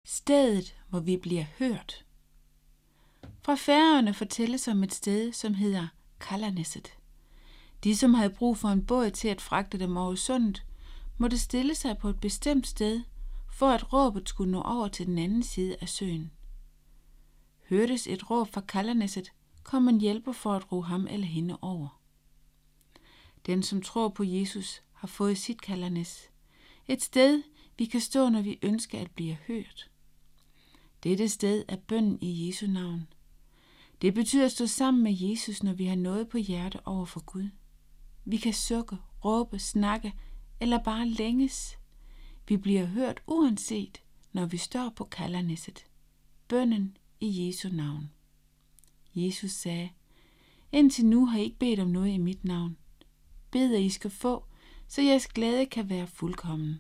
Stedet, hvor vi bliver hørt. Fra Færøerne fortælles om et sted, som hedder Kallaneset. De, som havde brug for en båd til at fragte dem over sundet, måtte stille sig på et bestemt sted, for at råbet skulle nå over til den anden side af søen. Hørtes et råb fra Kallaneset, kom en hjælper for at ro ham eller hende over. Den, som tror på Jesus, har fået sit Kallanes. Et sted, vi kan stå, når vi ønsker at blive hørt. Dette sted er bønnen i Jesu navn. Det betyder at stå sammen med Jesus, når vi har noget på hjerte over for Gud. Vi kan sukke, råbe, snakke eller bare længes. Vi bliver hørt uanset, når vi står på Kallaneset. Bønnen i Jesu navn. Jesus sagde, indtil nu har I ikke bedt om noget i mit navn. Bed, at I skal få, så jeres glæde kan være fuldkommen.